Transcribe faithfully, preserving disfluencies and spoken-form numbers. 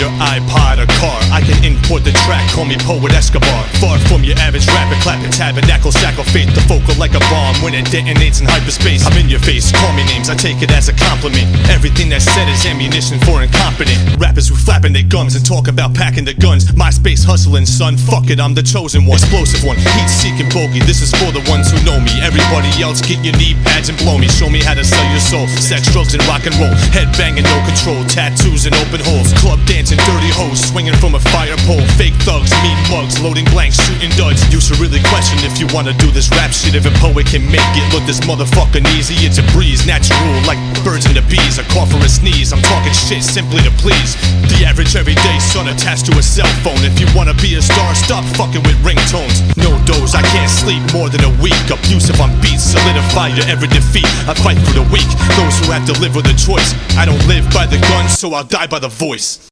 your iPod or car. I can import the track, call me Poet Escobar. Far from your average rapper, clapping tabernacle, sack of faith. The vocal like a bomb when it detonates in hyperspace. I'm in your face, call me names, I take it as a compliment. Everything that's said is ammunition for incompetent rappers who flapping their gums and talk about packing the guns. MySpace hustling, son, fuck it, I'm the chosen one. Explosive one, heat-seeking bogey, this is for the ones who know me. Everybody else get your knee pads and blow me. Show me how to sell your soul, sex, drugs, and rock and roll. Head banging, no control, tattoos and open holes. Club dancing, dirty hoes, swinging from a fire pole. Fake thugs, mean mugs, loading blanks, shooting duds. You should really question if you wanna do this rap shit. If a poet can make it look this motherfucking easy, it's a breeze, natural like birds and the bees. A cough or a sneeze, I'm talking shit simply to please the average everyday son attached to a cell phone. If you wanna be a star, stop fucking with ringtones. No doze, I can't sleep more than a week. Abusive on beats, solidify your every defeat. I fight for the weak, those who have to live with a choice. I don't live by the gun, so I'll die by the voice.